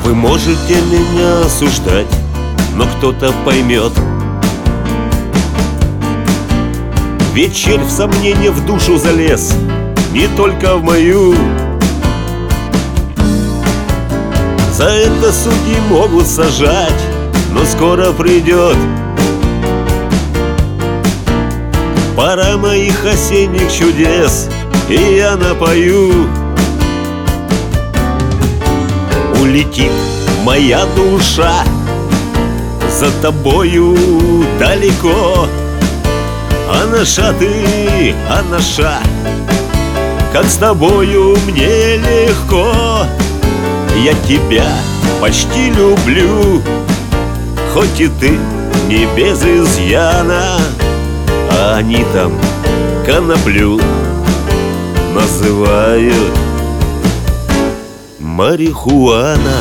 Вы можете меня осуждать, но кто-то поймет. Ведь червь сомнения в душу залез, не только в мою. За это судьи могут сажать, но скоро придет пора моих осенних чудес, и я напою. Улетит моя душа за тобою далеко, а наша ты, а наша, как с тобою мне легко. Я тебя почти люблю, хоть и ты не без изъяна, а они там коноплю называют марихуана.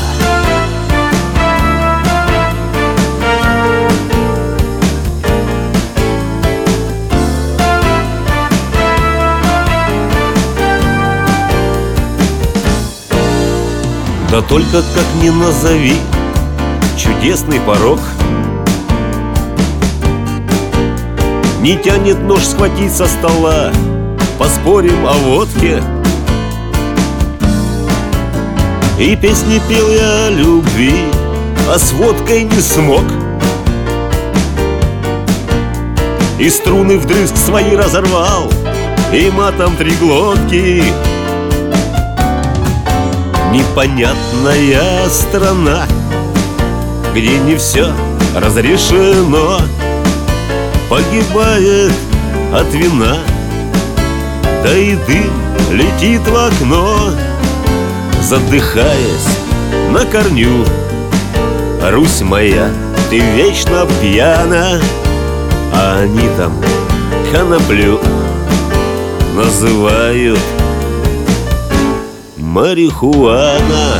Да только как ни назови, чудесный порог не тянет нож схватить со стола. Поспорим о водке. И песни пел я о любви, а с водкой не смог. И струны вдрызг свои разорвал, и матом три глотки. Непонятная страна, где не все разрешено, погибает от вина, да и дым летит в окно. Задыхаясь на корню, Русь моя, ты вечно пьяна, а они там коноплю называют марихуана.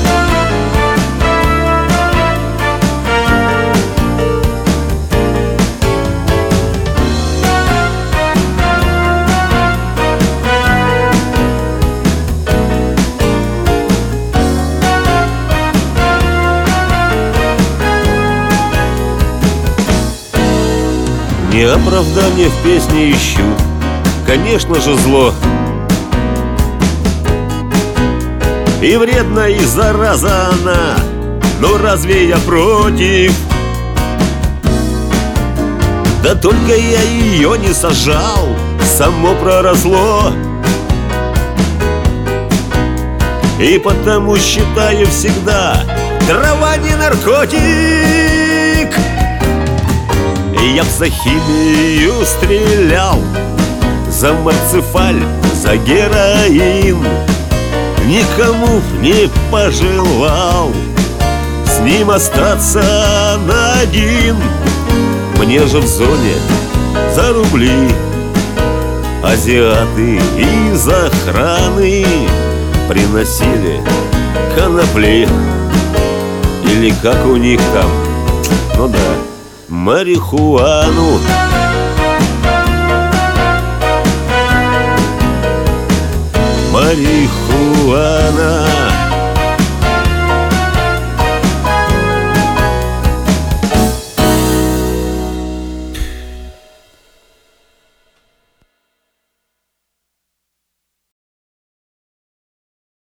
Не оправдание в песне ищу, конечно же, зло. И вредна, и зараза она, но разве я против? Да только я ее не сажал, само проросло. И потому считаю всегда, трава не наркотик. И я б за химию стрелял, за марципаль, за героин. Никому не пожелал с ним остаться на один. Мне же в зоне за рубли азиаты из охраны приносили конопли. Или как у них там, ну да, марихуану. Марихуана.